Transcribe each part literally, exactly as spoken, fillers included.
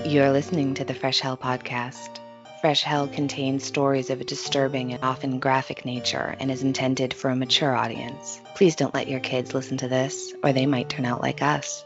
You're listening to the Fresh Hell podcast. Fresh Hell contains stories of a disturbing and often graphic nature and is intended for a mature audience. Please don't let your kids listen to this, or they might turn out like us.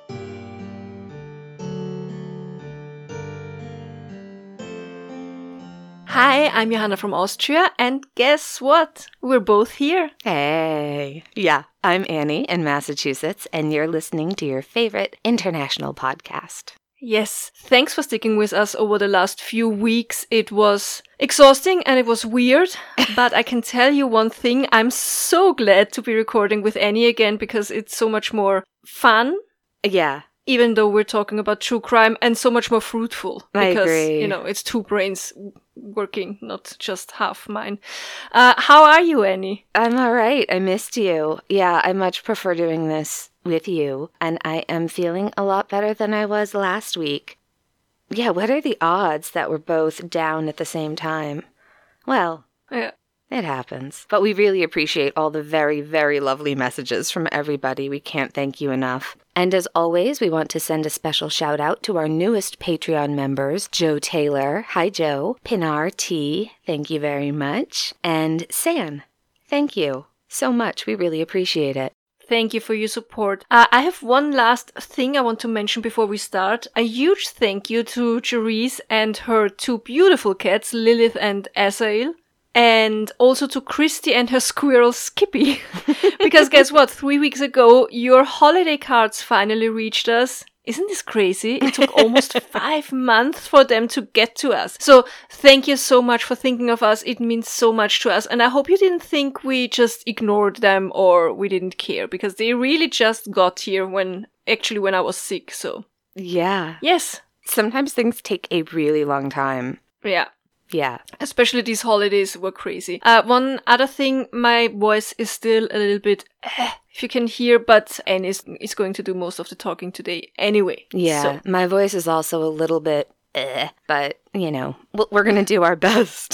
Hi, I'm Johanna from Austria, and guess what? We're both here. Hey. Yeah, I'm Annie in Massachusetts, and you're listening to your favorite international podcast. Yes, thanks for sticking with us over the last few weeks. It was exhausting and it was weird, but I can tell you one thing. I'm so glad to be recording with Annie again because it's so much more fun. Yeah. Even though we're talking about true crime, and so much more fruitful. I because, agree. you know, it's two brains working, not just half mine. Uh, how are you, Annie? I'm all right. I missed you. Yeah, I much prefer doing this with you, and I am feeling a lot better than I was last week. Yeah, what are the odds that we're both down at the same time? Well, Yeah. it happens. But we really appreciate all the very, very lovely messages from everybody. We can't thank you enough. And as always, we want to send a special shout out to our newest Patreon members, Joe Taylor. Hi, Joe. Pinar T. Thank you very much. And San. Thank you so much. We really appreciate it. Thank you for your support. Uh, I have one last thing I want to mention before we start. A huge thank you to Cherise and her two beautiful cats, Lilith and Azael. And also to Christy and her squirrel Skippy. Because guess what? Three weeks ago, your holiday cards finally reached us. Isn't this crazy? It took almost five months for them to get to us. So thank you so much for thinking of us. It means so much to us. And I hope you didn't think we just ignored them or we didn't care. Because they really just got here when, actually when I was sick. So Yeah. yes. Sometimes things take a really long time. Yeah. Yeah. Especially these holidays were crazy. Uh, one other thing, my voice is still a little bit, eh, if you can hear, but Anne is, is going to do most of the talking today anyway. Yeah. So. My voice is also a little bit, eh, but, you know, we're going to do our best.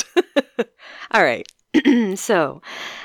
All right. So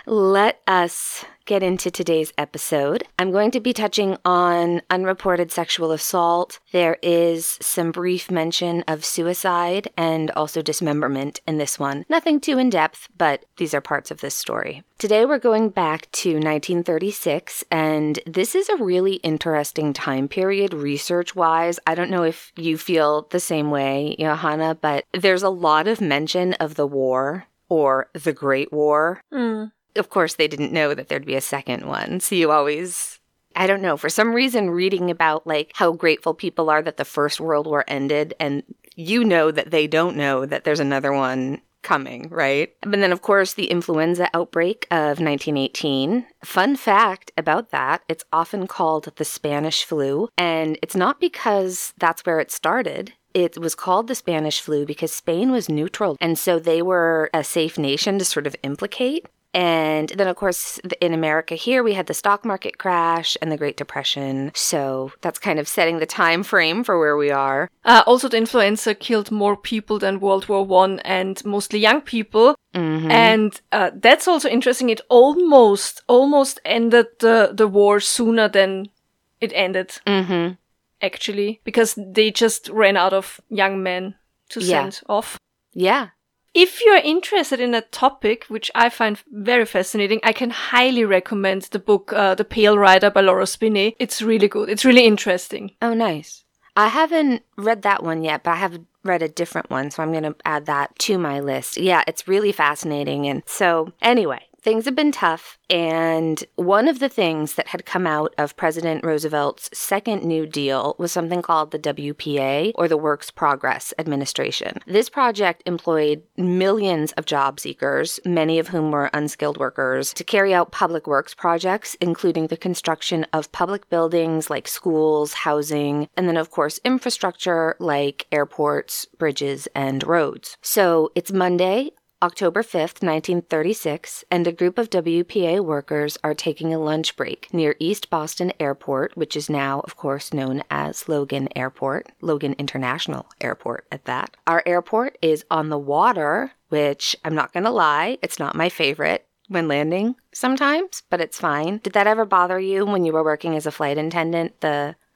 let us get into today's episode. I'm going to be touching on unreported sexual assault. There is some brief mention of suicide and also dismemberment in this one. Nothing too in-depth, but these are parts of this story. Today we're going back to nineteen thirty-six, and this is a really interesting time period research-wise. I don't know if you feel the same way, Johanna, but there's a lot of mention of the war. Or the Great War. Mm. Of course, they didn't know that there'd be a second one. So you always, I don't know, for some reason reading about like how grateful people are that the First World War ended, and you know that they don't know that there's another one coming, right? And then, of course, the influenza outbreak of nineteen eighteen. Fun fact about that, it's often called the Spanish flu, and it's not because that's where it started. It was called the Spanish flu because Spain was neutral, and so they were a safe nation to sort of implicate. And then, of course, in America here, we had the stock market crash and the Great Depression. So that's kind of setting the time frame for where we are. Uh, also, the influenza killed more people than World War One, and mostly young people. Mm-hmm. And uh, that's also interesting. It almost, almost ended the, the war sooner than it ended. Mm-hmm. Actually, because they just ran out of young men to Yeah. send off. Yeah. If you're interested in a topic, which I find very fascinating, I can highly recommend the book uh, The Pale Rider by Laura Spinney. It's really good. It's really interesting. Oh, nice. I haven't read that one yet, but I have read a different one, so I'm going to add that to my list. Yeah, it's really fascinating. And so, anyway, things have been tough, and one of the things that had come out of President Roosevelt's second New Deal was something called the W P A, or the Works Progress Administration. This project employed millions of job seekers, many of whom were unskilled workers, to carry out public works projects, including the construction of public buildings like schools, housing, and then, of course, infrastructure like airports, bridges, and roads. So it's Monday, October fifth, nineteen thirty-six, and a group of W P A workers are taking a lunch break near East Boston Airport, which is now, of course, known as Logan Airport, Logan International Airport at that. Our airport is on the water, which I'm not going to lie, it's not my favorite when landing sometimes, but it's fine. Did that ever bother you when you were working as a flight attendant, the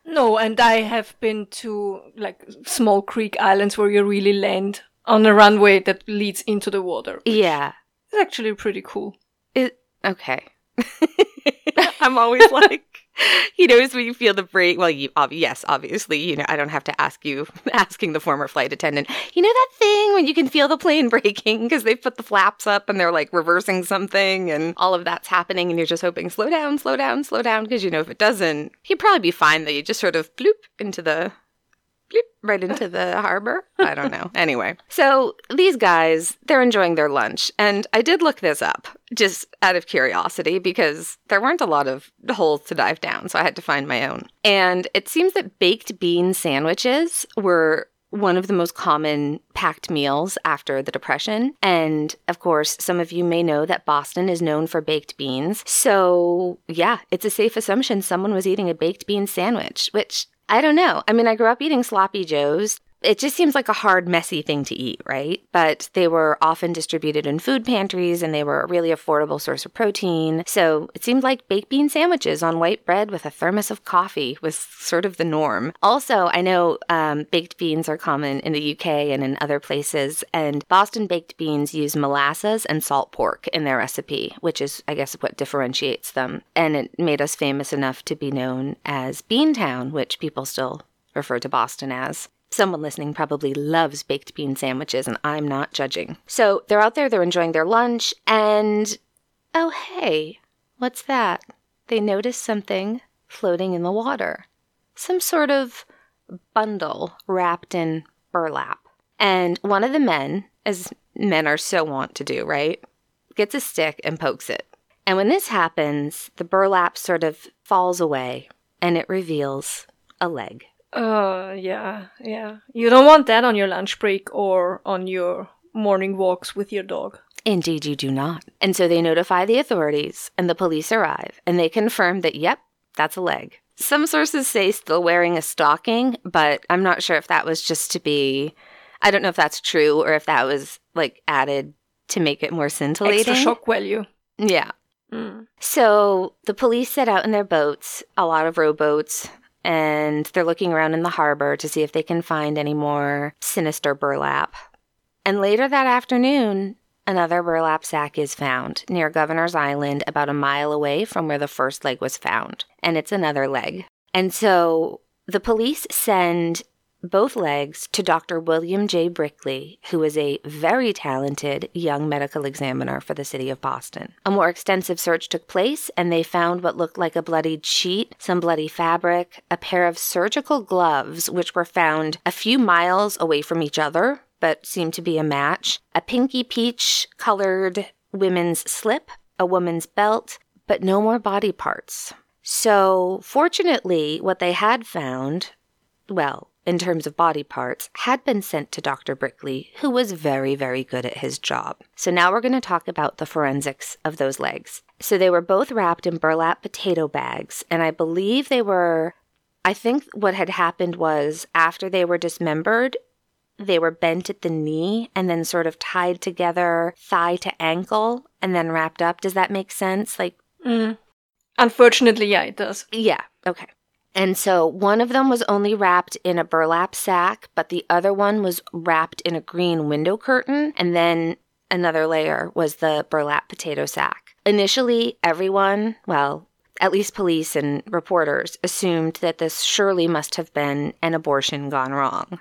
No, and I have been to like small creek islands where you really land on a runway that leads into the water. Yeah. It's actually pretty cool. It, okay. I'm always like, you know, as when you feel the break, well, you, ob- yes, obviously, you know, I don't have to ask you, asking the former flight attendant, you know that thing when you can feel the plane breaking because they put the flaps up and they're like reversing something and all of that's happening and you're just hoping, slow down, slow down, slow down, because, you know, if it doesn't, you'd probably be fine that you just sort of bloop into the bloop, right into the harbor. I don't know. Anyway, so these guys, they're enjoying their lunch. And I did look this up just out of curiosity because there weren't a lot of holes to dive down. So I had to find my own. And it seems that baked bean sandwiches were one of the most common packed meals after the Depression. And of course, some of you may know that Boston is known for baked beans. So yeah, it's a safe assumption someone was eating a baked bean sandwich, which I don't know. I mean, I grew up eating Sloppy Joes. It just seems like a hard, messy thing to eat, right? But they were often distributed in food pantries and they were a really affordable source of protein. So it seemed like baked bean sandwiches on white bread with a thermos of coffee was sort of the norm. Also, I know um, baked beans are common in the U K and in other places, and Boston baked beans use molasses and salt pork in their recipe, which is, I guess, what differentiates them. And it made us famous enough to be known as Beantown, which people still refer to Boston as. Someone listening probably loves baked bean sandwiches, and I'm not judging. So they're out there, they're enjoying their lunch, and oh, hey, what's that? They notice something floating in the water. Some sort of bundle wrapped in burlap. And one of the men, as men are so wont to do, right, gets a stick and pokes it. And when this happens, the burlap sort of falls away, and it reveals a leg. Uh, yeah, yeah. You don't want that on your lunch break or on your morning walks with your dog. Indeed, you do not. And so they notify the authorities, and the police arrive, and they confirm that, yep, that's a leg. Some sources say still wearing a stocking, but I'm not sure if that was just to be, I don't know if that's true or if that was, like, added to make it more scintillating. Extra shock value. Yeah. Mm. So the police set out in their boats, a lot of rowboats, and they're looking around in the harbor to see if they can find any more sinister burlap. And later that afternoon, another burlap sack is found near Governor's Island, about a mile away from where the first leg was found. And it's another leg. And so the police send both legs to Doctor William J. Brickley, who is a very talented young medical examiner for the city of Boston. A more extensive search took place, and they found what looked like a bloodied sheet, some bloody fabric, a pair of surgical gloves, which were found a few miles away from each other, but seemed to be a match, a pinky peach-colored women's slip, a woman's belt, but no more body parts. So, fortunately, what they had found, well, in terms of body parts, had been sent to Doctor Brickley, who was very, very good at his job. So now we're going to talk about the forensics of those legs. So they were both wrapped in burlap potato bags, and I believe they were, I think what had happened was after they were dismembered, they were bent at the knee and then sort of tied together thigh to ankle and then wrapped up. Does that make sense? Like, mm. Unfortunately, yeah, it does. Yeah, okay. And so one of them was only wrapped in a burlap sack, but the other one was wrapped in a green window curtain, and then another layer was the burlap potato sack. Initially, everyone, well, at least police and reporters, assumed that this surely must have been an abortion gone wrong.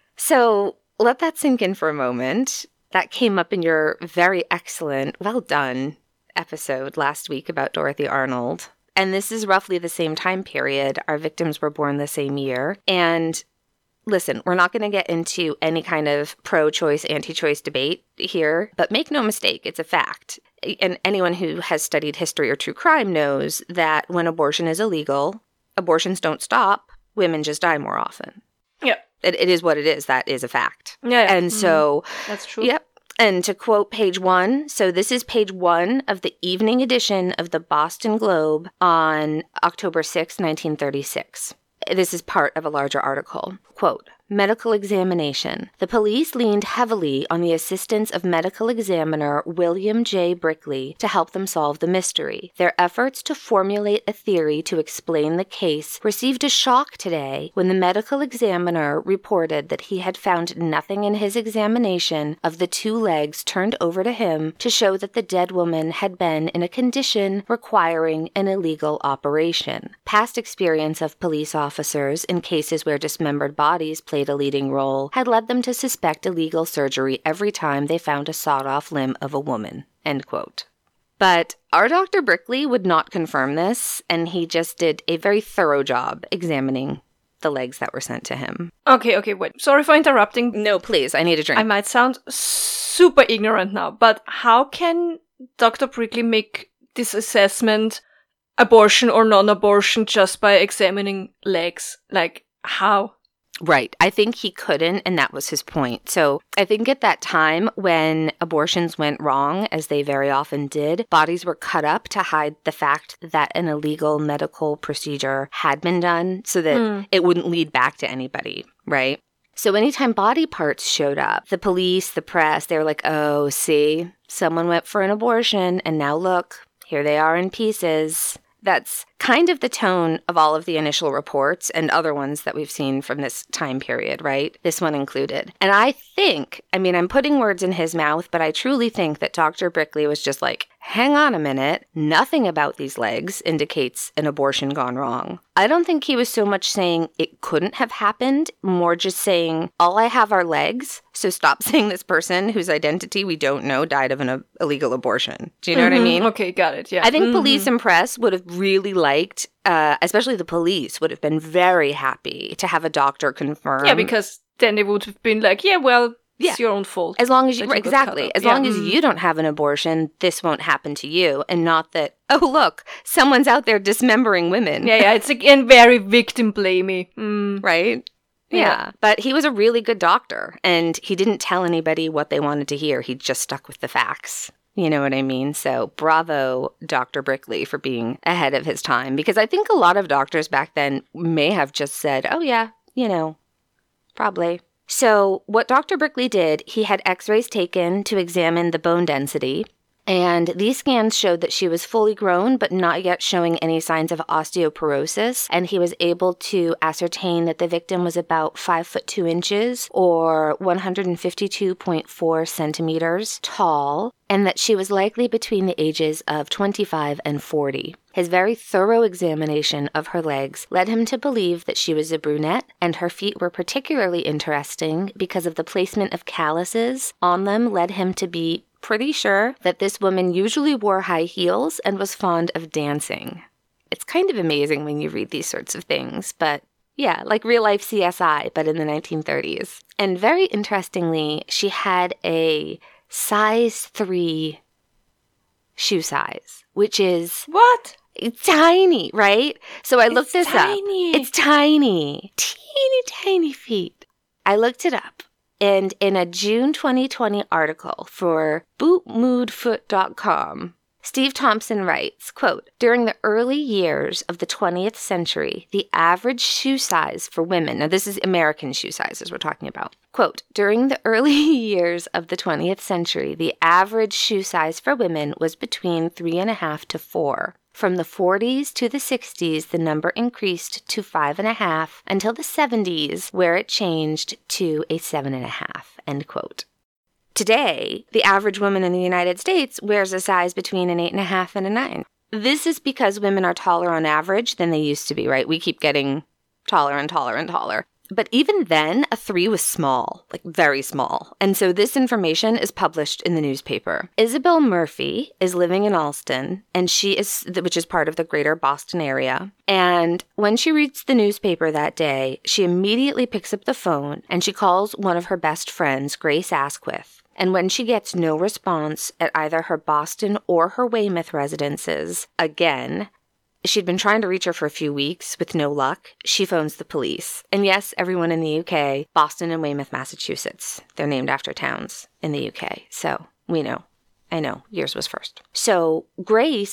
So let that sink in for a moment. That came up in your very excellent, well done episode last week about Dorothy Arnold. And this is roughly the same time period. Our victims were born the same year. And listen, we're not going to get into any kind of pro-choice, anti-choice debate here, but make no mistake, it's a fact. And anyone who has studied history or true crime knows that when abortion is illegal, abortions don't stop, women just die more often. Yeah. It, it is what it is. That is a fact. Yeah. And mm-hmm. so... That's true. Yep. And to quote page one, so this is page one of the evening edition of the Boston Globe on October sixth, nineteen thirty-six. This is part of a larger article. Quote, medical examination. The police leaned heavily on the assistance of medical examiner William J. Brickley to help them solve the mystery. Their efforts to formulate a theory to explain the case received a shock today when the medical examiner reported that he had found nothing in his examination of the two legs turned over to him to show that the dead woman had been in a condition requiring an illegal operation. Past experience of police officers in cases where dismembered bodies played a leading role had led them to suspect illegal surgery every time they found a sawed-off limb of a woman. End quote. But our Doctor Brickley would not confirm this, and he just did a very thorough job examining the legs that were sent to him. Okay, okay, wait. Sorry for interrupting. No, please, I need a drink. I might sound super ignorant now, but how can Doctor Brickley make this assessment, abortion or non-abortion, just by examining legs? Like, how? Right. I think he couldn't, and that was his point. So I think at that time when abortions went wrong, as they very often did, bodies were cut up to hide the fact that an illegal medical procedure had been done so that mm. it wouldn't lead back to anybody, right? So anytime body parts showed up, the police, the press, they were like, oh, see, someone went for an abortion, and now look, here they are in pieces. That's kind of the tone of all of the initial reports and other ones that we've seen from this time period, right? This one included. And I think, I mean, I'm putting words in his mouth, but I truly think that Doctor Brickley was just like, hang on a minute, nothing about these legs indicates an abortion gone wrong. I don't think he was so much saying it couldn't have happened, more just saying, all I have are legs, so stop saying this person whose identity we don't know died of an uh, illegal abortion. Do you know mm-hmm. what I mean? Okay, got it, yeah. I think mm-hmm. police and press would have really liked, uh, especially the police, would have been very happy to have a doctor confirm. Yeah, because then they would have been like, yeah, well, Yeah. it's your own fault. As long as you, you exactly, as yeah. long as you don't have an abortion, this won't happen to you. And not that, oh, look, someone's out there dismembering women. Yeah, yeah, it's again very victim blamey. Mm. Right? Yeah. yeah. But he was a really good doctor, and he didn't tell anybody what they wanted to hear. He just stuck with the facts. You know what I mean? So bravo, Doctor Brickley, for being ahead of his time. Because I think a lot of doctors back then may have just said, oh, yeah, you know, probably. So what Doctor Brickley did, he had x-rays taken to examine the bone density, and these scans showed that she was fully grown but not yet showing any signs of osteoporosis, and he was able to ascertain that the victim was about five foot two inches or one hundred fifty-two point four centimeters tall, and that she was likely between the ages of twenty-five and forty. His very thorough examination of her legs led him to believe that she was a brunette, and her feet were particularly interesting because of the placement of calluses on them led him to be pretty sure that this woman usually wore high heels and was fond of dancing. It's kind of amazing when you read these sorts of things, but yeah, like real-life C S I, but in the nineteen thirties. And very interestingly, she had a size three shoe size, which is... What? It's tiny, right? So I looked it's this tiny. up. It's tiny. Teeny tiny feet. I looked it up. And in a June twenty twenty article for boot mood foot dot com, Steve Thompson writes, quote, during the early years of the twentieth century, the average shoe size for women, now this is American shoe sizes we're talking about, quote, during the early years of the twentieth century, the average shoe size for women was between three and a half to four. From the forties to the sixties, the number increased to five and a half until the seventies, where it changed to a seven and a half, end quote. Today, the average woman in the United States wears a size between an eight and a half and a nine. This is because women are taller on average than they used to be, right? We keep getting taller and taller and taller. But even then, a three was small, like very small. And so this information is published in the newspaper. Isabel Murphy is living in Allston, and she is, which is part of the greater Boston area. And when she reads the newspaper that day, she immediately picks up the phone and she calls one of her best friends, Grace Asquith. And when she gets no response at either her Boston or her Weymouth residences, again, she'd been trying to reach her for a few weeks with no luck. She phones the police. And yes, everyone in the U K, Boston and Weymouth, Massachusetts. They're named after towns in the U K. So we know. I know. Yours was first. So Grace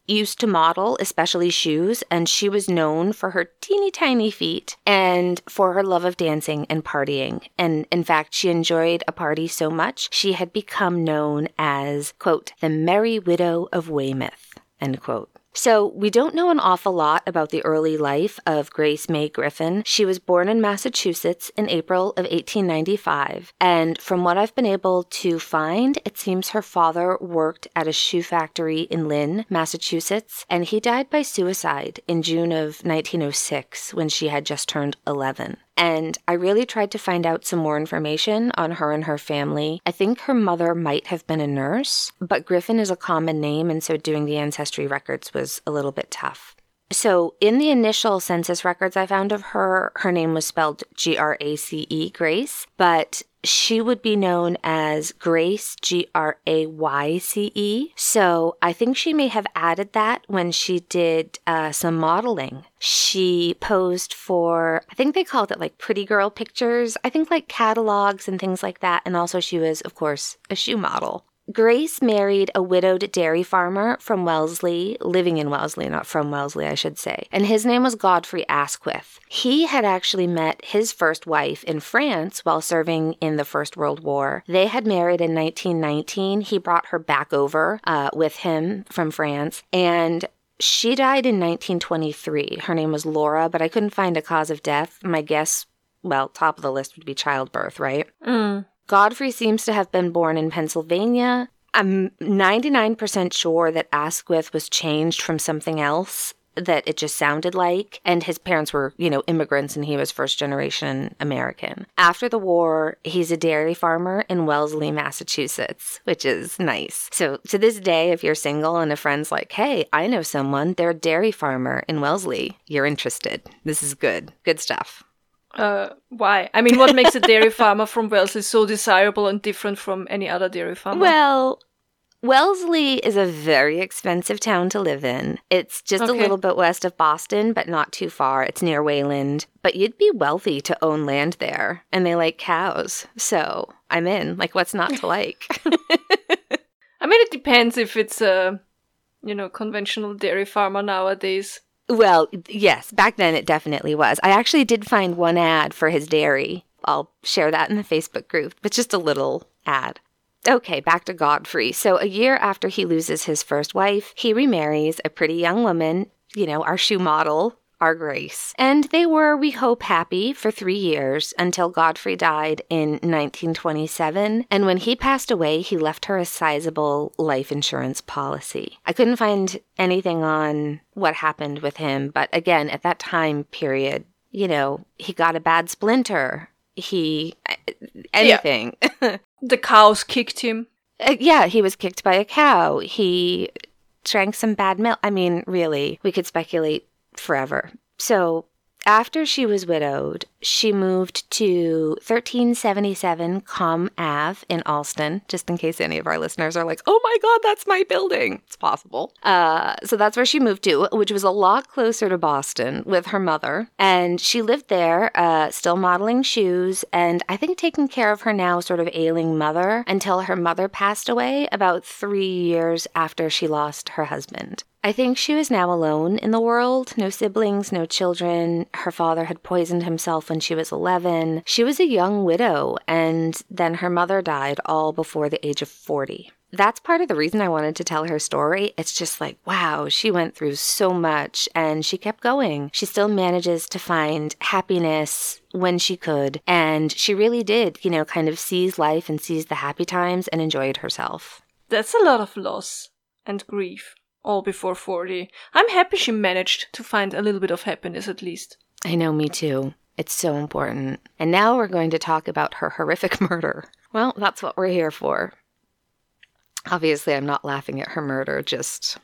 used to model, especially shoes, and she was known for her teeny tiny feet and for her love of dancing and partying. And in fact, she enjoyed a party so much, she had become known as, quote, the Merry Widow of Weymouth, end quote. So we don't know an awful lot about the early life of Grace May Griffin. She was born in Massachusetts in April of eighteen ninety-five. And from what I've been able to find, it seems her father worked at a shoe factory in Lynn, Massachusetts, and he died by suicide in June of nineteen oh six when she had just turned eleven. And I really tried to find out some more information on her and her family. I think her mother might have been a nurse, but Griffin is a common name, and so doing the ancestry records was a little bit tough. So in the initial census records I found of her, her name was spelled G R A C E, Grace, but she would be known as Grace, G R A Y C E. So I think she may have added that when she did uh, some modeling. She posed for, I think they called it like pretty girl pictures, I think like catalogs and things like that. And also she was, of course, a shoe model. Grace married a widowed dairy farmer from Wellesley, living in Wellesley, not from Wellesley, I should say, and his name was Godfrey Asquith. He had actually met his first wife in France while serving in the First World War. They had married in nineteen nineteen. He brought her back over uh, with him from France, and she died in nineteen twenty-three. Her name was Laura, but I couldn't find a cause of death. My guess, well, top of the list would be childbirth, right? Mm. Godfrey seems to have been born in Pennsylvania. I'm ninety-nine percent sure that Asquith was changed from something else that it just sounded like, and his parents were, you know, immigrants and he was first generation American. After the war, he's a dairy farmer in Wellesley, Massachusetts, which is nice. So to this day, if you're single and a friend's like, hey, I know someone, they're a dairy farmer in Wellesley, you're interested. This is good. Good stuff. Uh, why? I mean, what makes a dairy farmer from Wellesley so desirable and different from any other dairy farmer? Well, Wellesley is a very expensive town to live in. It's just Okay. a little bit west of Boston, but not too far. It's near Wayland. But you'd be wealthy to own land there, and they like cows. So I'm in. Like, what's not to like? I mean, it depends if it's a, you know, conventional dairy farmer nowadays. Well, yes, back then it definitely was. I actually did find one ad for his dairy. I'll share that in the Facebook group, but just a little ad. Okay, back to Godfrey. So a year after he loses his first wife, he remarries a pretty young woman, you know, our shoe model, our Grace. And they were, we hope, happy for three years until Godfrey died in nineteen twenty-seven. And when he passed away, he left her a sizable life insurance policy. I couldn't find anything on what happened with him, but again, at that time period, you know, he got a bad splinter. He, anything. Yeah. The cows kicked him. Uh, yeah, he was kicked by a cow. He drank some bad milk. I mean, really, we could speculate forever. So after she was widowed, she moved to thirteen seventy-seven Com Ave in Allston, just in case any of our listeners are like, oh my God, that's my building. It's possible. Uh, so that's where she moved to, which was a lot closer to Boston with her mother. And she lived there, uh, still modeling shoes, and I think taking care of her now sort of ailing mother until her mother passed away about three years after she lost her husband. I think she was now alone in the world. No siblings, no children. Her father had poisoned himself when she was eleven. She was a young widow, and then her mother died all before the age of forty. That's part of the reason I wanted to tell her story. It's just like, wow, she went through so much, and she kept going. She still manages to find happiness when she could, and she really did, you know, kind of seize life and seize the happy times and enjoyed herself. That's a lot of loss and grief. All before forty. I'm happy she managed to find a little bit of happiness at least. I know, me too. It's so important. And now we're going to talk about her horrific murder. Well, that's what we're here for. Obviously, I'm not laughing at her murder, just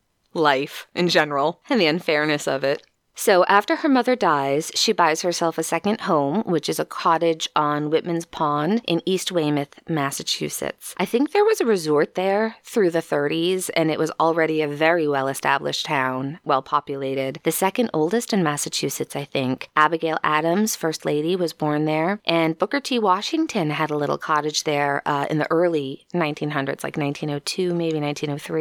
life in general and the unfairness of it. So after her mother dies, she buys herself a second home, which is a cottage on Whitman's Pond in East Weymouth, Massachusetts. I think there was a resort there through the thirties, and it was already a very well-established town, well-populated. The second oldest in Massachusetts, I think. Abigail Adams, First Lady, was born there, and Booker T. Washington had a little cottage there uh, in the early nineteen hundreds, like nineteen oh two, maybe nineteen oh three.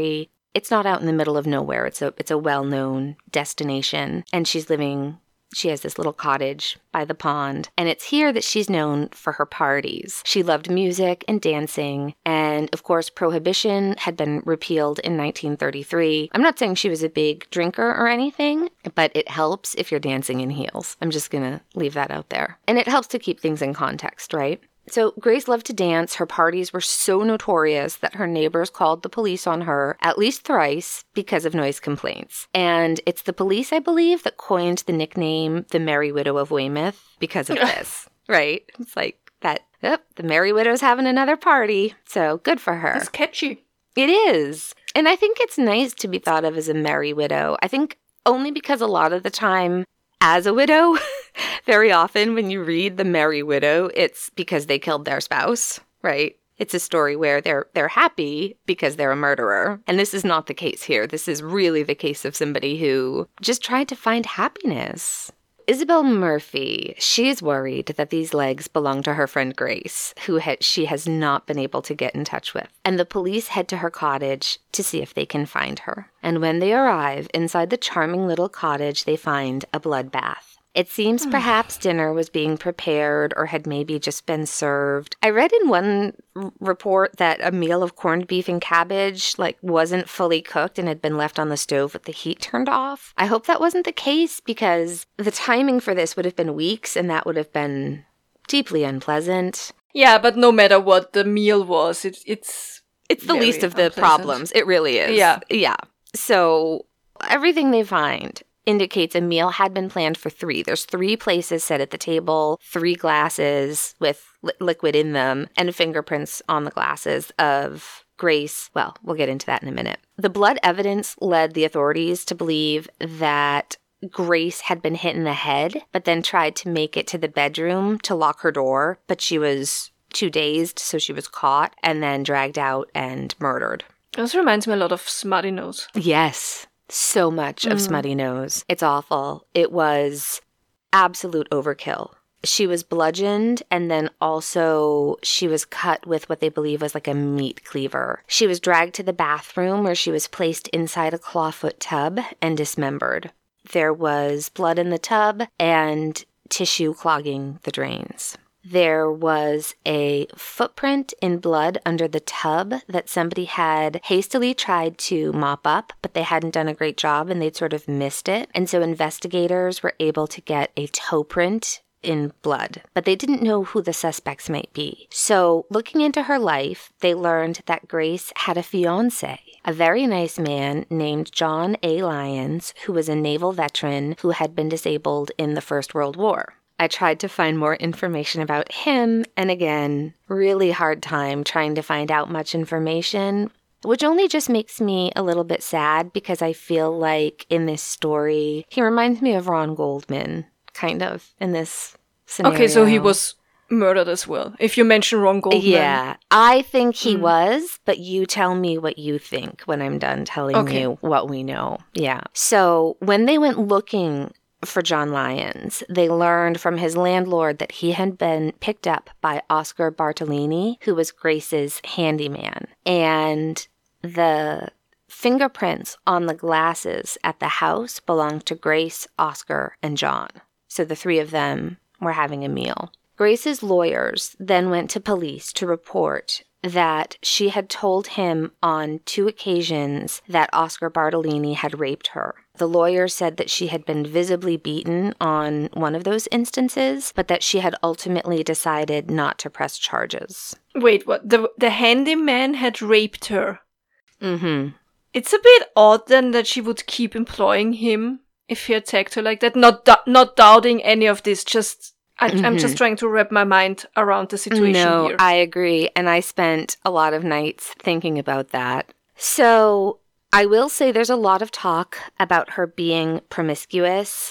It's not out in the middle of nowhere. It's a it's a well-known destination. And she's living, she has this little cottage by the pond. And it's here that she's known for her parties. She loved music and dancing. And of course, Prohibition had been repealed in nineteen thirty-three. I'm not saying she was a big drinker or anything, but it helps if you're dancing in heels. I'm just going to leave that out there. And it helps to keep things in context, right? So Grace loved to dance. Her parties were so notorious that her neighbors called the police on her at least thrice because of noise complaints. And it's the police, I believe, that coined the nickname the Merry Widow of Weymouth because of this, right? It's like that, oh, the Merry Widow's having another party. So good for her. It's catchy. It is. And I think it's nice to be thought of as a Merry Widow. I think only because a lot of the time, as a widow, very often when you read The Merry Widow, it's because they killed their spouse, right? It's a story where they're they're happy because they're a murderer. And this is not the case here. This is really the case of somebody who just tried to find happiness. Isabel Murphy, she is worried that these legs belong to her friend Grace, who ha- she has not been able to get in touch with. And the police head to her cottage to see if they can find her. And when they arrive inside the charming little cottage, they find a bloodbath. It seems perhaps dinner was being prepared or had maybe just been served. I read in one r- report that a meal of corned beef and cabbage like wasn't fully cooked and had been left on the stove with the heat turned off. I hope that wasn't the case because the timing for this would have been weeks and that would have been deeply unpleasant. Yeah, but no matter what the meal was, it, it's... It's the least of the unpleasant. problems. It really is. Yeah. Yeah. So everything they find indicates a meal had been planned for three. There's three places set at the table, three glasses with li- liquid in them, and fingerprints on the glasses of Grace. Well, we'll get into that in a minute. The blood evidence led the authorities to believe that Grace had been hit in the head, but then tried to make it to the bedroom to lock her door, but she was too dazed, so she was caught and then dragged out and murdered. This reminds me a lot of Smutty Nose. Yes. So much of Mm. Smutty Nose. It's awful. It was absolute overkill. She was bludgeoned and then also she was cut with what they believe was like a meat cleaver. She was dragged to the bathroom where she was placed inside a clawfoot tub and dismembered. There was blood in the tub and tissue clogging the drains. There was a footprint in blood under the tub that somebody had hastily tried to mop up, but they hadn't done a great job and they'd sort of missed it. And so investigators were able to get a toe print in blood, but they didn't know who the suspects might be. So looking into her life, they learned that Grace had a fiancé, a very nice man named John A. Lyons, who was a naval veteran who had been disabled in the First World War. I tried to find more information about him, and again, really hard time trying to find out much information, which only just makes me a little bit sad because I feel like in this story, he reminds me of Ron Goldman, kind of, in this scenario. Okay, so he was murdered as well. If you mention Ron Goldman. Yeah, I think he Mm. was, but you tell me what you think when I'm done telling Okay. you what we know. Yeah. So when they went looking for John Lyons, they learned from his landlord that he had been picked up by Oscar Bartolini, who was Grace's handyman. And the fingerprints on the glasses at the house belonged to Grace, Oscar, and John. So the three of them were having a meal. Grace's lawyers then went to police to report that she had told him on two occasions that Oscar Bartolini had raped her. The lawyer said that she had been visibly beaten on one of those instances, but that she had ultimately decided not to press charges. Wait, what? The the handyman had raped her. Mm-hmm. It's a bit odd then that she would keep employing him if he attacked her like that. Not dou- not doubting any of this, just... I, Mm-hmm. I'm just trying to wrap my mind around the situation No, here. I agree. And I spent a lot of nights thinking about that. So I will say there's a lot of talk about her being promiscuous.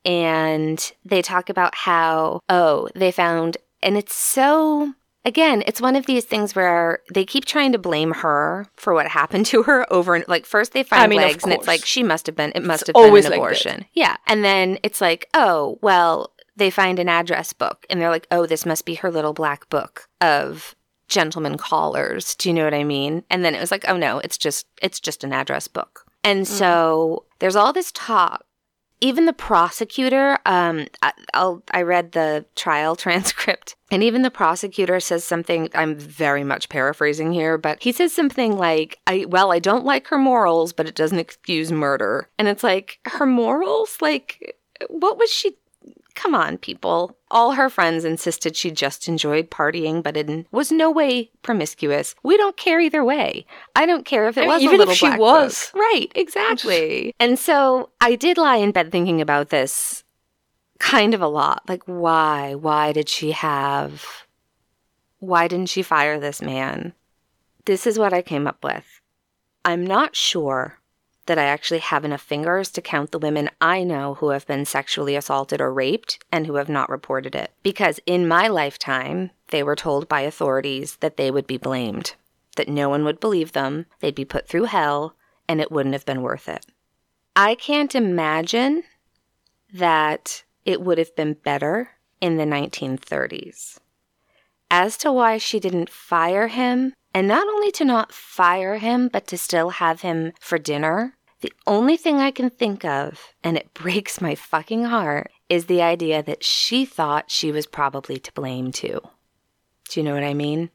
And they talk about how, oh, they found, and it's so, again, it's one of these things where they keep trying to blame her for what happened to her over and like first they find I mean, of legs and it's course. like she must have been, it must It's have been always an like abortion. that. Yeah. And then it's like, oh, well, they find an address book and they're like, oh, this must be her little black book of gentleman callers. Do you know what I mean? And then it was like, oh no, it's just it's just an address book. And mm-hmm. so there's all this talk. Even the prosecutor, um, I, I'll, I read the trial transcript, and even the prosecutor says something, I'm very much paraphrasing here, but he says something like, I, well, I don't like her morals, but it doesn't excuse murder. And it's like, her morals? Like, what was she... Come on, people. All her friends insisted she just enjoyed partying, but in was no way promiscuous. We don't care either way. I don't care if it I was mean, even a little if she black was. book. Right, exactly. And so I did lie in bed thinking about this kind of a lot. Like, why? Why did she have... Why didn't she fire this man? This is what I came up with. I'm not sure that I actually have enough fingers to count the women I know who have been sexually assaulted or raped and who have not reported it. Because in my lifetime, they were told by authorities that they would be blamed, that no one would believe them, they'd be put through hell, and it wouldn't have been worth it. I can't imagine that it would have been better in the nineteen thirties. As to why she didn't fire him, and not only to not fire him, but to still have him for dinner, the only thing I can think of, and it breaks my fucking heart, is the idea that she thought she was probably to blame too. Do you know what I mean?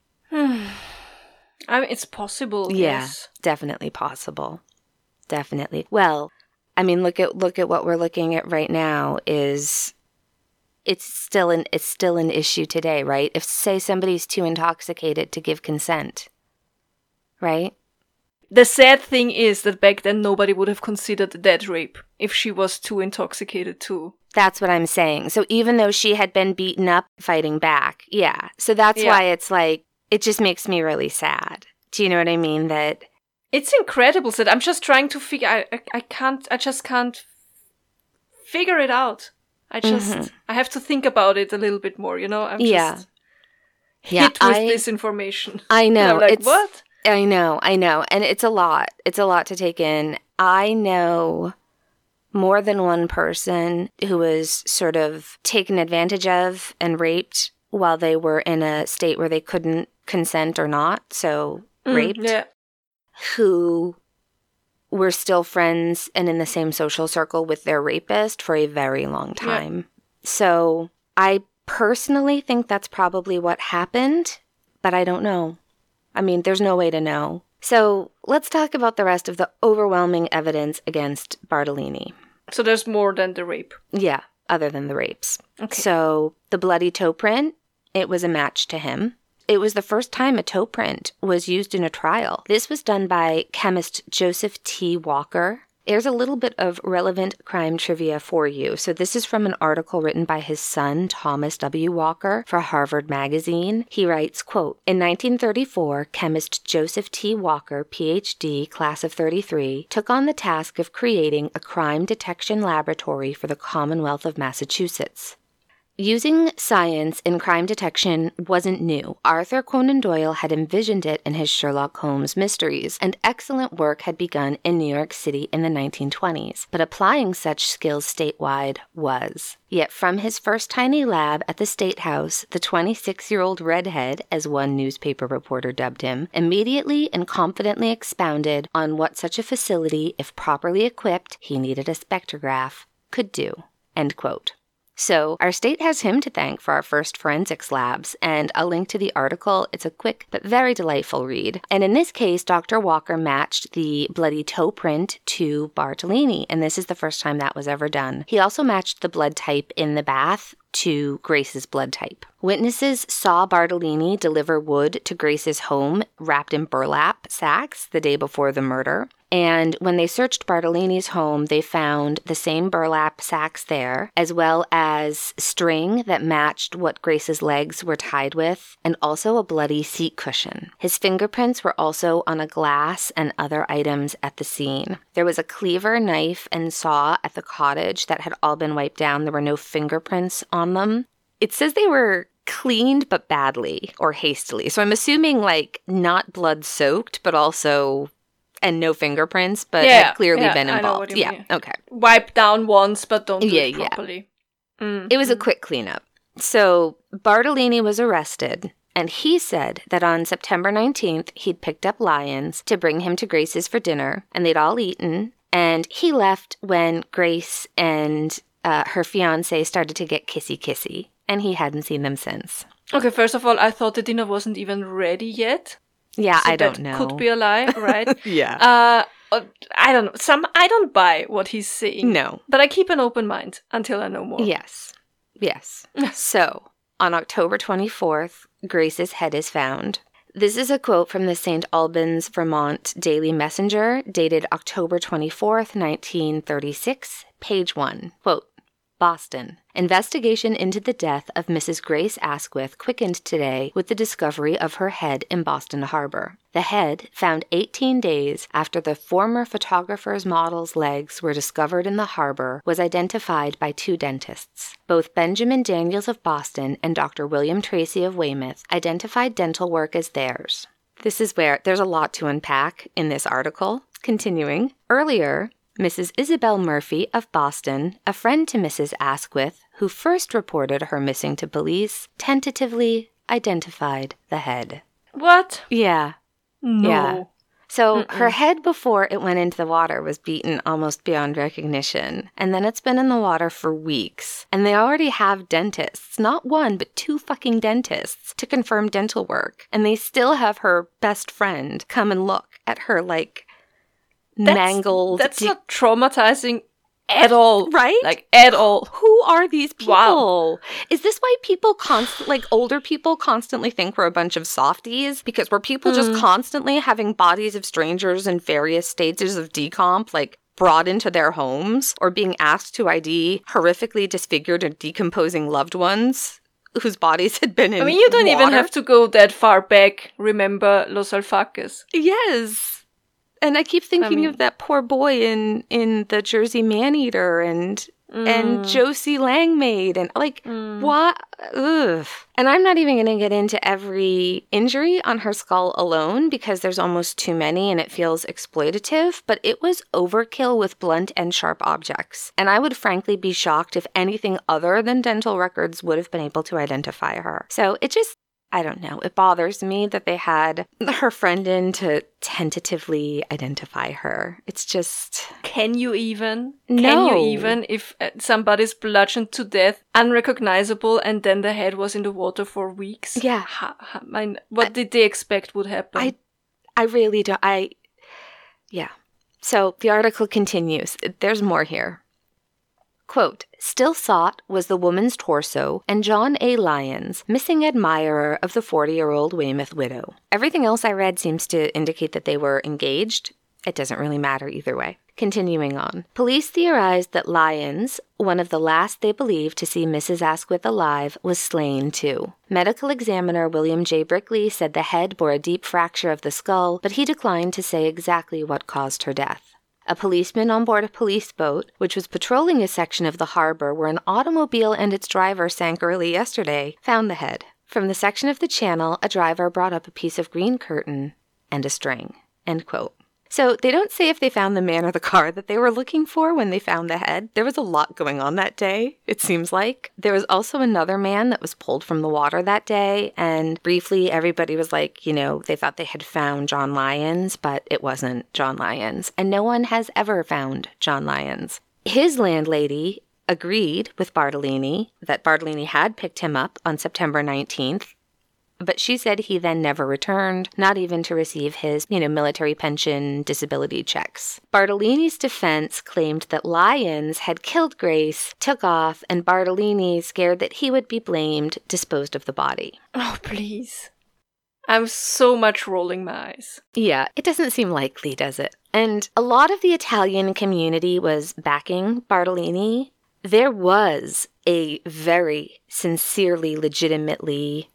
I mean, it's possible. Yeah, yes. Definitely possible. Definitely. Well, I mean, look at look at what we're looking at right now is... It's still an it's still an issue today, right? If, say, somebody's too intoxicated to give consent, right? The sad thing is that back then nobody would have considered that rape if she was too intoxicated too. That's what I'm saying. So even though she had been beaten up fighting back, yeah. So that's yeah. why it's like, it just makes me really sad. Do you know what I mean? That it's incredible that I'm just trying to figure. I I, I can't. I just can't figure it out. I just, mm-hmm. I have to think about it a little bit more, you know? I'm just yeah. hit yeah, with I, this information. I know. I'm like, it's, what? I know, I know. And it's a lot. It's a lot to take in. I know more than one person who was sort of taken advantage of and raped while they were in a state where they couldn't consent or not, so mm, raped, yeah. who... were still friends and in the same social circle with their rapist for a very long time. Yeah. So I personally think that's probably what happened, but I don't know. I mean, there's no way to know. So let's talk about the rest of the overwhelming evidence against Bartolini. So there's more than the rape? Yeah, other than the rapes. Okay. So the bloody toe print, it was a match to him. It was the first time a toe print was used in a trial. This was done by chemist Joseph T. Walker. There's a little bit of relevant crime trivia for you. So this is from an article written by his son, Thomas W. Walker, for Harvard Magazine. He writes, quote, in nineteen thirty-four, chemist Joseph T. Walker, P H D, class of thirty-three, took on the task of creating a crime detection laboratory for the Commonwealth of Massachusetts. Using science in crime detection wasn't new. Arthur Conan Doyle had envisioned it in his Sherlock Holmes mysteries, and excellent work had begun in New York City in the nineteen twenties. But applying such skills statewide was. Yet from his first tiny lab at the State House, the twenty-six-year-old redhead, as one newspaper reporter dubbed him, immediately and confidently expounded on what such a facility, if properly equipped, he needed a spectrograph, could do. End quote. So our state has him to thank for our first forensics labs, and I'll link to the article. It's a quick but very delightful read. And in this case, Doctor Walker matched the bloody toe print to Bartolini, and this is the first time that was ever done. He also matched the blood type in the bath to Grace's blood type. Witnesses saw Bartolini deliver wood to Grace's home wrapped in burlap sacks the day before the murder. And when they searched Bartolini's home, they found the same burlap sacks there, as well as string that matched what Grace's legs were tied with, and also a bloody seat cushion. His fingerprints were also on a glass and other items at the scene. There was a cleaver, knife, and saw at the cottage that had all been wiped down. There were no fingerprints on them. It says they were cleaned but badly or hastily. So I'm assuming like not blood soaked, but also... and no fingerprints, but yeah, had clearly yeah, been involved. Yeah, mean. okay. Wipe down once, but don't do yeah, it properly. Yeah. Mm. It was mm. a quick cleanup. So Bartolini was arrested, And he said that on September nineteenth, he'd picked up Lyons to bring him to Grace's for dinner, and they'd all eaten. And he left when Grace and uh, her fiancé started to get kissy-kissy, and he hadn't seen them since. Okay, first of all, I thought the dinner wasn't even ready yet. Yeah, so I don't that know. Could be a lie, right? yeah. Uh, I don't know. Some I don't buy what he's saying. No. But I keep an open mind until I know more. Yes. Yes. So, on October twenty-fourth, Grace's head is found. This is a quote from the Saint Albans, Vermont Daily Messenger, dated October twenty-fourth, nineteen thirty-six, page one. Quote, Boston. Investigation into the death of Missus Grace Asquith quickened today with the discovery of her head in Boston Harbor. The head, found eighteen days after the former photographer's model's legs were discovered in the harbor, was identified by two dentists. Both Benjamin Daniels of Boston and Doctor William Tracy of Weymouth identified dental work as theirs. This is where there's a lot to unpack in this article. Continuing. Earlier, Missus Isabel Murphy of Boston, a friend to Missus Asquith, who first reported her missing to police, tentatively identified the head. What? Yeah. No. Yeah. So Mm-mm. her head before it went into the water was beaten almost beyond recognition. And then it's been in the water for weeks. And they already have dentists, not one, but two fucking dentists to confirm dental work. And they still have her best friend come and look at her, like, That's, mangled. That's de- not traumatizing at all. Right? Like, at all. Who are these people? Wow. Is this why people const- like older people constantly think we're a bunch of softies? Because we're people mm. just constantly having bodies of strangers in various stages of decomp, like, brought into their homes, or being asked to I D horrifically disfigured and decomposing loved ones whose bodies had been in I mean, you don't water. even have to go that far back. Remember Los Alfaques? Yes. And I keep thinking I mean, of that poor boy in, in the Jersey Maneater and mm. and Josie Langmaid and like mm. what? Ugh. And I'm not even going to get into every injury on her skull alone because there's almost too many and it feels exploitative. But it was overkill with blunt and sharp objects. And I would frankly be shocked if anything other than dental records would have been able to identify her. So it just. I don't know. It bothers me that they had her friend in to tentatively identify her. It's just... Can you even? No. Can you even if somebody's bludgeoned to death, unrecognizable, and then the head was in the water for weeks? Yeah. Ha, ha, I mean, what I, did they expect would happen? I, I really don't. I... Yeah. So the article continues. There's more here. Quote, still sought was the woman's torso and John A. Lyons, missing admirer of the forty-year-old Weymouth widow. Everything else I read seems to indicate that they were engaged. It doesn't really matter either way. Continuing on. Police theorized that Lyons, one of the last they believed to see Missus Asquith alive, was slain too. Medical examiner William J. Brickley said the head bore a deep fracture of the skull, but he declined to say exactly what caused her death. A policeman on board a police boat, which was patrolling a section of the harbor where an automobile and its driver sank early yesterday, found the head. From the section of the channel, a driver brought up a piece of green curtain and a string. End quote. So they don't say if they found the man or the car that they were looking for when they found the head. There was a lot going on that day, it seems like. There was also another man that was pulled from the water that day, and briefly everybody was like, you know, they thought they had found John Lyons, but it wasn't John Lyons. And no one has ever found John Lyons. His landlady agreed with Bartolini that Bartolini had picked him up on September nineteenth, but she said he then never returned, not even to receive his, you know, military pension disability checks. Bartolini's defense claimed that Lyons had killed Grace, took off, and Bartolini, scared that he would be blamed, disposed of the body. Oh, please. I'm so much rolling my eyes. Yeah, it doesn't seem likely, does it? And a lot of the Italian community was backing Bartolini. There was a very sincerely, legitimately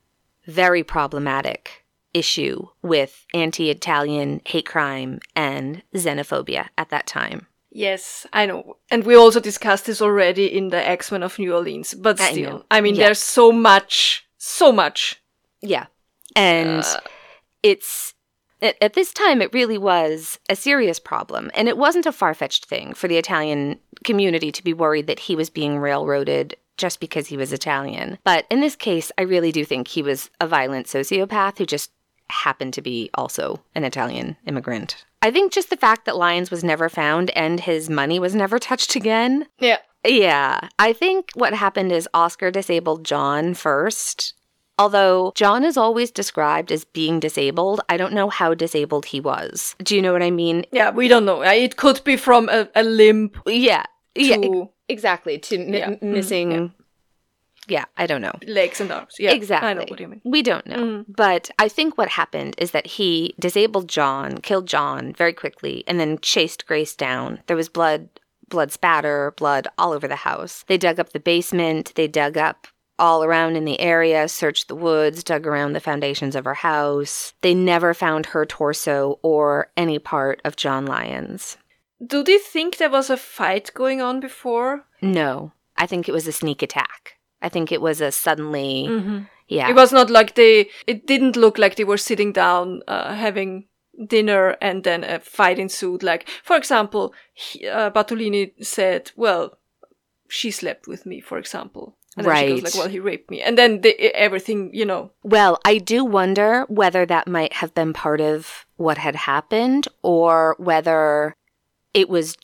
very problematic issue with anti-Italian hate crime and xenophobia at that time. Yes, I know. And we also discussed this already in the X-Men of New Orleans. But still, I, I mean, yeah. There's so much, so much. Yeah. And uh, it's, at, at this time, it really was a serious problem. And it wasn't a far-fetched thing for the Italian community to be worried that he was being railroaded just because he was Italian. But in this case, I really do think he was a violent sociopath who just happened to be also an Italian immigrant. I think just the fact that Lyons was never found and his money was never touched again. Yeah. Yeah. I think what happened is Oscar disabled John first. Although John is always described as being disabled, I don't know how disabled he was. Do you know what I mean? Yeah, we don't know. It could be from a, a limp. Yeah. To, yeah, e- exactly. To m- yeah. missing... Mm, yeah. yeah, I don't know. Legs and arms. Yeah, exactly. I know what you mean. We don't know. Mm. But I think what happened is that he disabled John, killed John very quickly, and then chased Grace down. There was blood, blood spatter, blood all over the house. They dug up the basement. They dug up all around in the area, searched the woods, dug around the foundations of her house. They never found her torso or any part of John Lyons. Do they think there was a fight going on before? No. I think it was a sneak attack. I think it was a suddenly... Mm-hmm. Yeah. It was not like they... It didn't look like they were sitting down, uh, having dinner and then a fight ensued. Like, for example, he, uh, Bartolini said, well, she slept with me, for example. And then right. she goes like, well, he raped me. And then the, everything, you know. Well, I do wonder whether that might have been part of what had happened or whether it was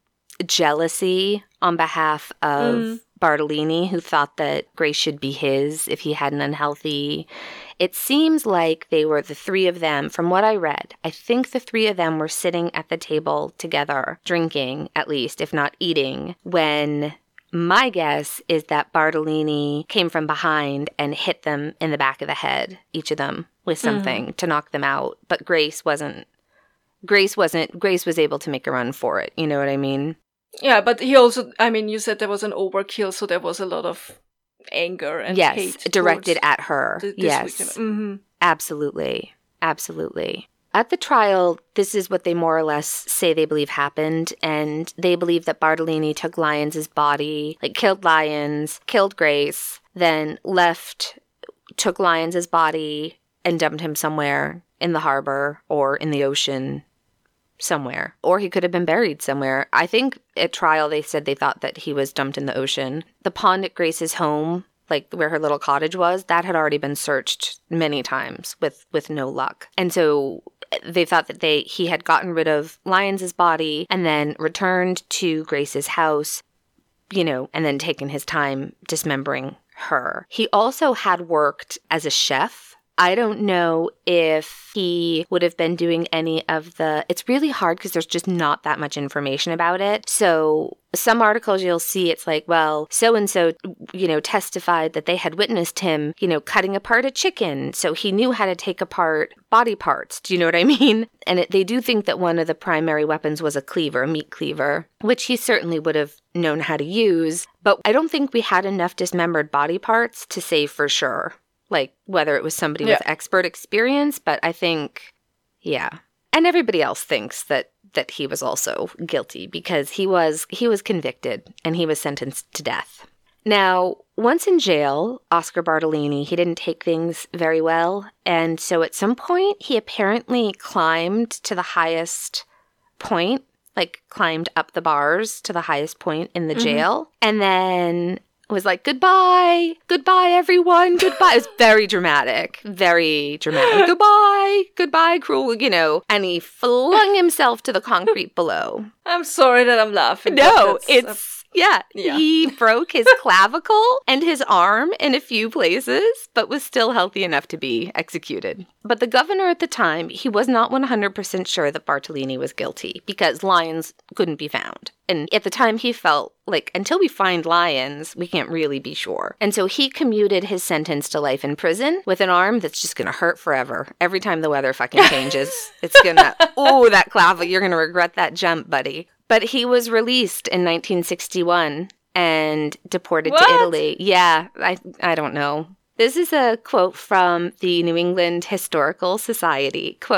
jealousy on behalf of mm. Bartolini, who thought that Grace should be his if he had an unhealthy... It seems like they were the three of them, from what I read. I think the three of them were sitting at the table together, drinking at least, if not eating, when... My guess is that Bartolini came from behind and hit them in the back of the head, each of them, with something mm. to knock them out. But Grace wasn't, Grace wasn't, Grace was able to make a run for it. You know what I mean? Yeah, but he also, I mean, you said there was an overkill, so there was a lot of anger and yes, hate. Yes, directed at her. Th- yes. Mm-hmm. Absolutely. Absolutely. At the trial, this is what they more or less say they believe happened, and they believe that Bartolini took Lyons' body, like killed Lyons, killed Grace, then left, took Lyons' body, and dumped him somewhere in the harbor or in the ocean, somewhere. Or he could have been buried somewhere. I think at trial they said they thought that he was dumped in the ocean. The pond at Grace's home, like where her little cottage was, that had already been searched many times with, with no luck. And so they thought that they he had gotten rid of Lyons' body and then returned to Grace's house, you know, and then taken his time dismembering her. He also had worked as a chef. I don't know if he would have been doing any of the... It's really hard because there's just not that much information about it. So some articles you'll see it's like, well, so-and-so, you know, testified that they had witnessed him, you know, cutting apart a chicken. So he knew how to take apart body parts. Do you know what I mean? And it, they do think that one of the primary weapons was a cleaver, a meat cleaver, which he certainly would have known how to use. But I don't think we had enough dismembered body parts to say for sure. Like, whether it was somebody yeah. with expert experience, but I think, yeah. And everybody else thinks that that he was also guilty because he was he was convicted and he was sentenced to death. Now, once in jail, Oscar Bartolini, he didn't take things very well. And so at some point, he apparently climbed to the highest point, like climbed up the bars to the highest point in the mm-hmm. jail. And then... was like, goodbye, goodbye, everyone, goodbye. It was very dramatic, very dramatic. Goodbye, goodbye, cruel, you know. And he flung himself to the concrete below. I'm sorry that I'm laughing. No, it's... Yeah, yeah, he broke his clavicle and his arm in a few places, but was still healthy enough to be executed. But the governor at the time, he was not one hundred percent sure that Bartolini was guilty because Lyons couldn't be found. And at the time, he felt like, until we find Lyons, we can't really be sure. And so he commuted his sentence to life in prison with an arm that's just going to hurt forever. Every time the weather fucking changes, it's going to, oh, that clavicle, you're going to regret that jump, buddy. But he was released in nineteen sixty-one and deported what? to Italy. Yeah, I I don't know. This is a quote from the New England Historical Society. Quote,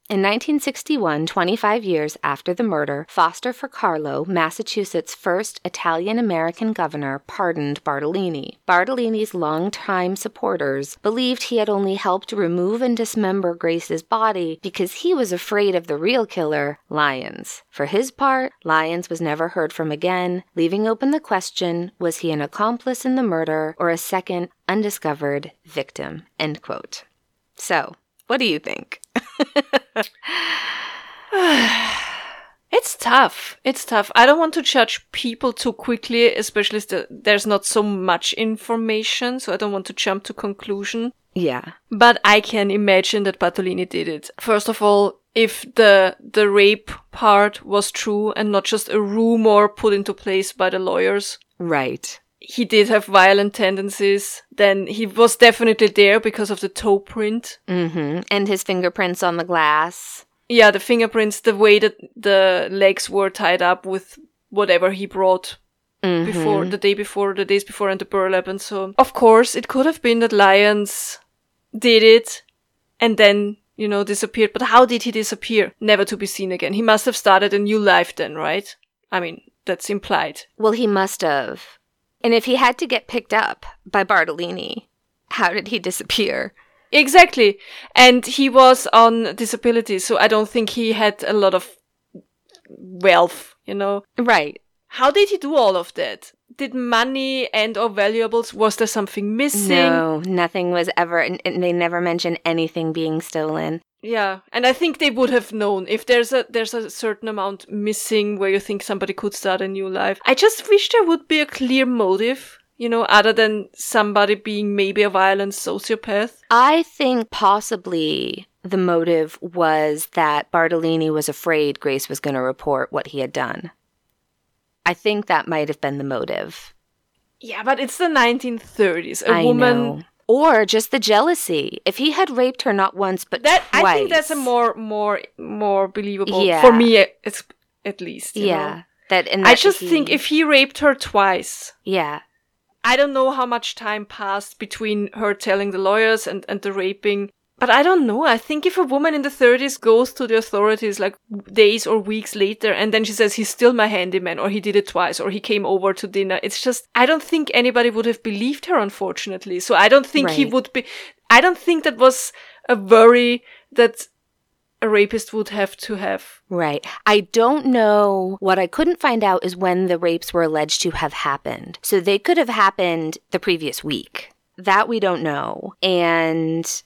In nineteen sixty-one, twenty-five years after the murder, Foster Ficarlo, Massachusetts' first Italian-American governor, pardoned Bartolini. Bartolini's longtime supporters believed he had only helped remove and dismember Grace's body because he was afraid of the real killer, Lyons. For his part, Lyons was never heard from again, leaving open the question, was he an accomplice in the murder or a second undiscovered victim? End quote. So, what do you think? It's tough. It's tough. I don't want to judge people too quickly, especially if the, there's not so much information, so I don't want to jump to conclusion. Yeah. But I can imagine that Bartolini did it. First of all, if the the rape part was true and not just a rumor put into place by the lawyers. Right. He did have violent tendencies, then he was definitely there because of the toe print. Mm-hmm. And his fingerprints on the glass. Yeah, the fingerprints, the way that the legs were tied up with whatever he brought mm-hmm. before, the day before, the days before, and the burlap and so on. Of course, it could have been that Lyons did it and then, you know, disappeared. But how did he disappear? Never to be seen again. He must have started a new life then, right? I mean, that's implied. Well, he must have. And if he had to get picked up by Bartolini, how did he disappear? Exactly. And he was on disability, so I don't think he had a lot of wealth, you know? Right. How did he do all of that? Did money and or valuables, was there something missing? No, nothing was ever, and they never mentioned anything being stolen. Yeah, and I think they would have known if there's a there's a certain amount missing where you think somebody could start a new life. I just wish there would be a clear motive, you know, other than somebody being maybe a violent sociopath. I think possibly the motive was that Bartolini was afraid Grace was going to report what he had done. I think that might have been the motive. Yeah, but it's the nineteen thirties. A I woman... know. Or just the jealousy. If he had raped her not once but that, twice. I think that's a more more more believable yeah. for me, it's, at least. You yeah. know? That, and I that just he, think if he raped her twice. Yeah. I don't know how much time passed between her telling the lawyers and, and the raping. But I don't know. I think if a woman in the thirties goes to the authorities like days or weeks later and then she says he's still my handyman or he did it twice or he came over to dinner, it's just, I don't think anybody would have believed her, unfortunately. So I don't think right. he would be, I don't think that was a worry that a rapist would have to have. Right. I don't know. What I couldn't find out is when the rapes were alleged to have happened. So they could have happened the previous week. That we don't know. And...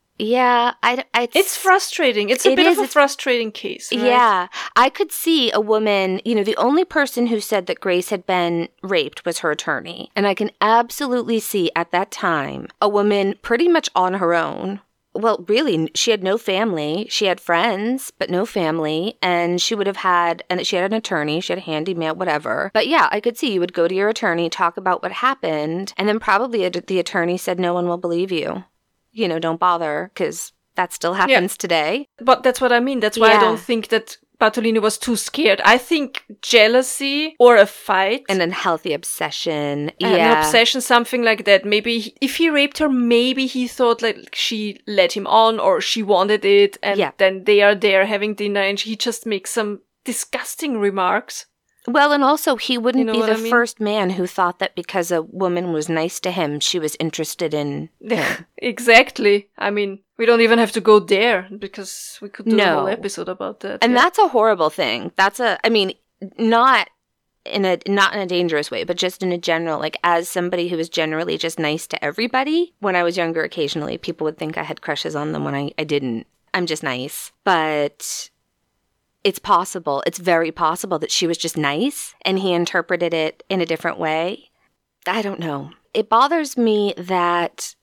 Yeah, I, I, it's, it's frustrating. It's a it bit is, of a frustrating case, right? Yeah. I could see a woman, you know, the only person who said that Grace had been raped was her attorney. And I can absolutely see at that time a woman pretty much on her own. Well, really, she had no family. She had friends, but no family. And she would have had, and she had an attorney, she had a handyman, whatever. But yeah, I could see you would go to your attorney, talk about what happened, and then probably the attorney said, no one will believe you. You know, don't bother, because that still happens yeah. today. But that's what I mean. That's why yeah. I don't think that Bartolini was too scared. I think jealousy or a fight. An unhealthy obsession. An yeah. obsession, something like that. Maybe he, if he raped her, maybe he thought like she led him on or she wanted it. And yeah. then they are there having dinner and he just makes some disgusting remarks. Well, and also he wouldn't you know be the I mean? first man who thought that because a woman was nice to him, she was interested in him. Exactly. I mean, we don't even have to go there because we could do no. a whole episode about that. And yeah. that's a horrible thing. That's a, I mean, not in a, not in a dangerous way, but just in a general, like as somebody who was generally just nice to everybody. When I was younger, occasionally people would think I had crushes on them when I, I didn't. I'm just nice. But... It's possible, it's very possible that she was just nice and he interpreted it in a different way. I don't know. It bothers me that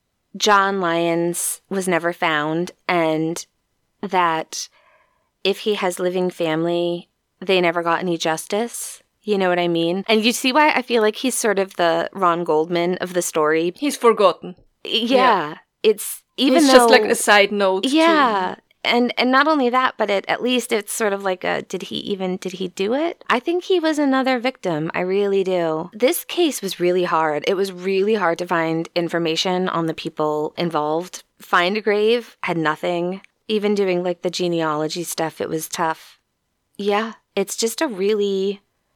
John Lyons was never found and that if he has living family, they never got any justice. You know what I mean? And you see why I feel like he's sort of the Ron Goldman of the story. He's forgotten. Yeah. yeah. It's even it's though... It's just like a side note. Yeah. To... And and not only that, but it, at least it's sort of like a, did he even, did he do it? I think he was another victim. I really do. This case was really hard. It was really hard to find information on the people involved. Find a Grave had nothing. Even doing like the genealogy stuff, it was tough. Yeah, it's just a really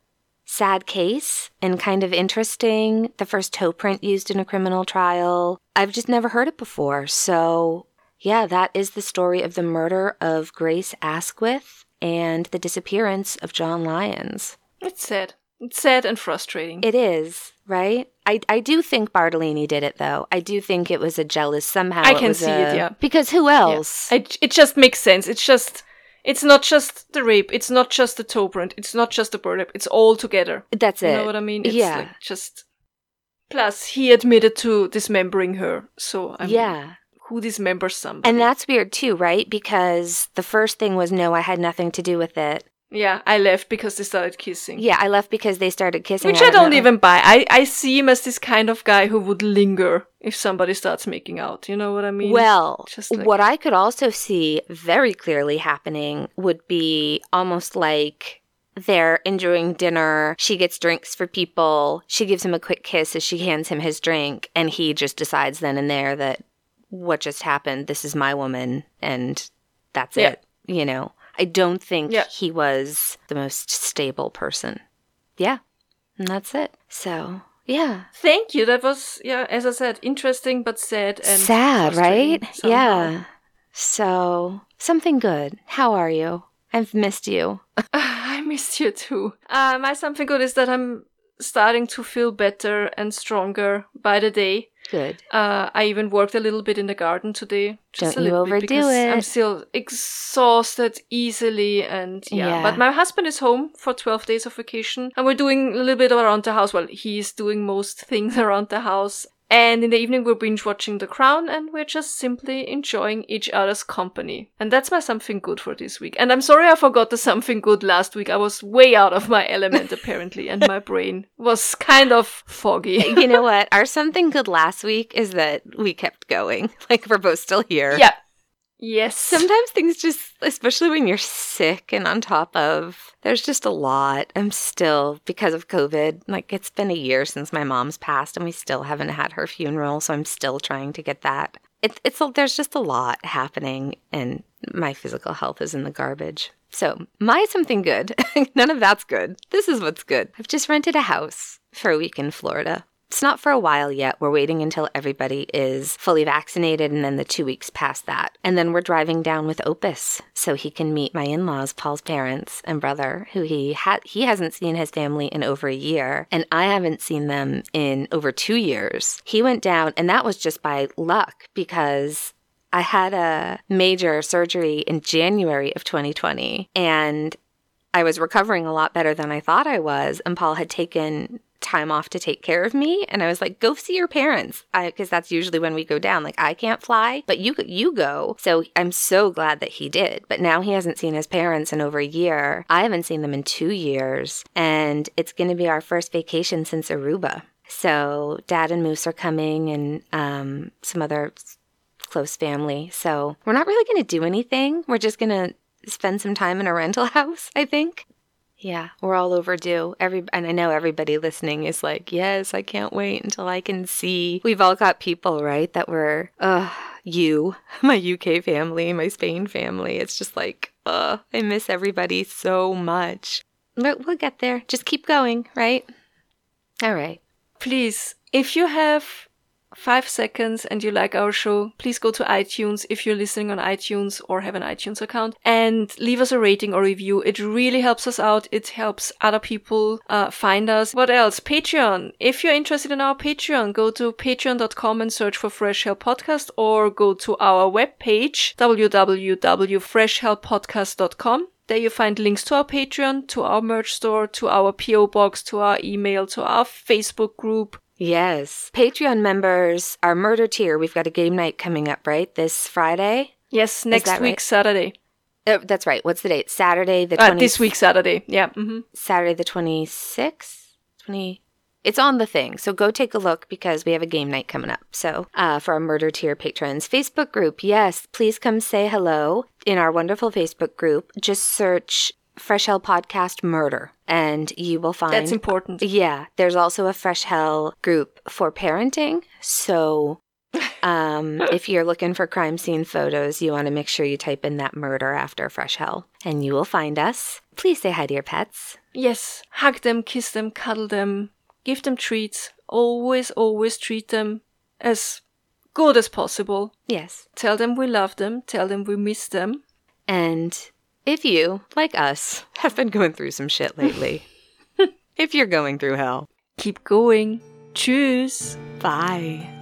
sad case and kind of interesting. The first toe print used in a criminal trial. I've just never heard it before. So yeah, that is the story of the murder of Grace Asquith and the disappearance of John Lyons. It's sad. It's sad and frustrating. It is, right? I, I do think Bartolini did it, though. I do think it was a jealous somehow. I can it was see a, it, yeah. Because who else? Yeah. I, it just makes sense. It's just, it's not just the rape. It's not just the toe print. It's not just the burlap. It's all together. That's it. You know what I mean? It's yeah. like just... Plus, he admitted to dismembering her. So, I mean, yeah. who dismembers somebody? And that's weird, too, right? Because the first thing was, no, I had nothing to do with it. Yeah, I left because they started kissing. Yeah, I left because they started kissing. Which I, I don't know. even buy. I, I see him as this kind of guy who would linger if somebody starts making out. You know what I mean? Well, Just like... what I could also see very clearly happening would be almost like they're enjoying dinner. She gets drinks for people. She gives him a quick kiss as she hands him his drink. And he just decides then and there that what just happened, this is my woman, and that's yeah. it, you know? I don't think yeah. he was the most stable person. Yeah, and that's it. So, yeah. Thank you. That was, yeah, as I said, interesting but sad and sad, right? Somehow. Yeah. So, something good. How are you? I've missed you. I missed you too. Uh, my something good is that I'm starting to feel better and stronger by the day. Good. Uh, I even worked a little bit in the garden today. Just Don't a you little overdo bit because it. I'm still exhausted easily and yeah. yeah. But my husband is home for twelve days of vacation and we're doing a little bit around the house. Well, he's doing most things around the house. And in the evening, we're binge watching The Crown and we're just simply enjoying each other's company. And that's my something good for this week. And I'm sorry I forgot the something good last week. I was way out of my element, apparently, and my brain was kind of foggy. You know what? Our something good last week is that we kept going. Like, we're both still here. Yeah. Yes. Sometimes things just, especially when you're sick and on top of, there's just a lot. I'm still, because of COVID, like it's been a year since my mom's passed and we still haven't had her funeral. So I'm still trying to get that. It, it's, there's just a lot happening and my physical health is in the garbage. So my something good, none of that's good. This is what's good. I've just rented a house for a week in Florida. It's not for a while yet. We're waiting until everybody is fully vaccinated and then the two weeks past that. And then we're driving down with Opus so he can meet my in-laws, Paul's parents and brother, who he ha- he hasn't seen his family in over a year. And I haven't seen them in over two years. He went down and that was just by luck because I had a major surgery in January of twenty twenty and I was recovering a lot better than I thought I was. And Paul had taken time off to take care of me and I was like, go see your parents, because that's usually when we go down. Like, I can't fly, but you you go. So I'm so glad that he did. But now he hasn't seen his parents in over a year. I haven't seen them in two years and it's going to be our first vacation since Aruba. So Dad and Moose are coming and um, some other close family. So we're not really going to do anything. We're just going to spend some time in a rental house, I think. Yeah, we're all overdue. Every and I know everybody listening is like, yes, I can't wait until I can see. We've all got people, right, that were, uh, you, my U K family, my Spain family. It's just like, uh, I miss everybody so much. But we'll get there. Just keep going, right? All right. Please, if you have five seconds and you like our show, please go to iTunes if you're listening on iTunes or have an iTunes account and leave us a rating or review. It really helps us out. It helps other people uh, find us. What else? Patreon. If you're interested in our Patreon, go to patreon dot com and search for Fresh Hell Podcast or go to our webpage, w w w dot fresh hell podcast dot com. There you find links to our Patreon, to our merch store, to our P O box, to our email, to our Facebook group. Yes. Patreon members, our murder tier, we've got a game night coming up, right? This Friday? Yes, next week, right? Saturday. Oh, that's right. What's the date? Saturday the Uh, twentieth. this week, Saturday. Yeah. Mm-hmm. Saturday the twenty-sixth? twenty It's on the thing. So go take a look because we have a game night coming up. So uh, for our murder tier patrons. Facebook group. Yes, please come say hello in our wonderful Facebook group. Just search Fresh Hell Podcast Murder and you will find... That's important. Yeah. There's also a Fresh Hell group for parenting. So Um, if you're looking for crime scene photos, you want to make sure you type in that murder after Fresh Hell, and you will find us. Please say hi to your pets. Yes, hug them, kiss them, cuddle them, give them treats. Always, always treat them as good as possible. Yes. Tell them we love them. Tell them we miss them. And if you, like us, have been going through some shit lately, if you're going through hell, keep going. Tschüss. Bye.